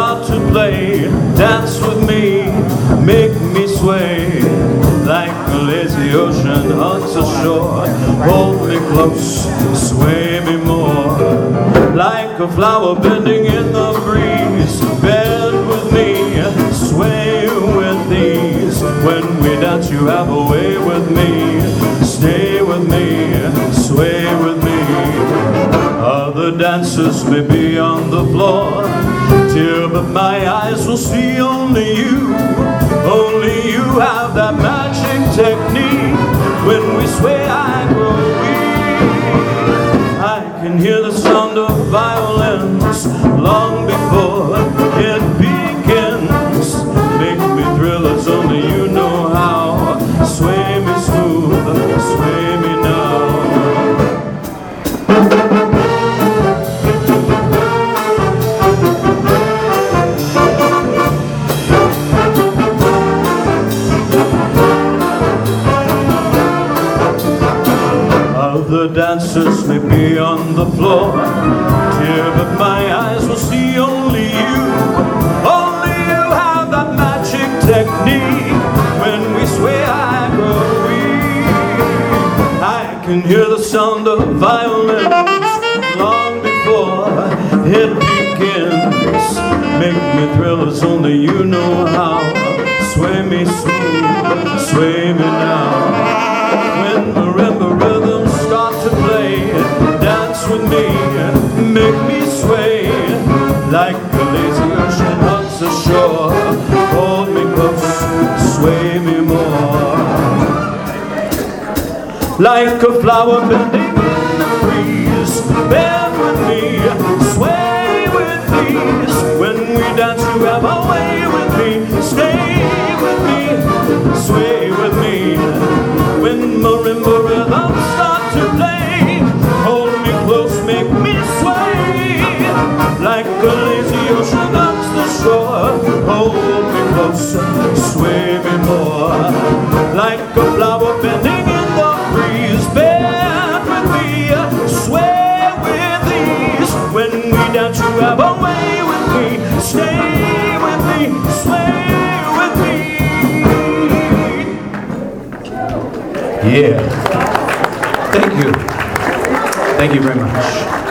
start to play. Dance with me, make me sway, like a lazy ocean hugs the shore. Hold me close, sway me more, like a flower bending in the breeze. Bend with me, sway with ease. When we dance you have a way with me. Stay with me, sway with me. Other dancers may be on the floor, tear, but my eyes will see only you. Only you have that magic technique. When we sway I grow weak. I can hear the sound of violins long before it begins. Make me thrill as only you know how. Sway me smooth, sway me now. Other dancers may be on the floor, dear, but my eyes will see only you. Only you have that magic technique. When we sway I grow weak. I can hear the sound of violins long before it begins. Make me thrill as only you know how. Sway me smooth, sway me now. When marimba rhythms start to play, dance with me, make me sway, like a lazy ocean hugs the shore. Hold me close, sway me more, like a flower bending in the breeze. Bend with me, sway with ease. When we dance you have a way with me. Stay with me, sway with me. When marimba rhythms start to play, hold me close, make me sway, like a lazy ocean hugs the shore. Hold me close, sway me more, like a flower bending in the breeze. Bend with me, sway with ease. When we dance you have a way with me. Stay with me, sway with me. Yeah. Thank you. Thank you very much.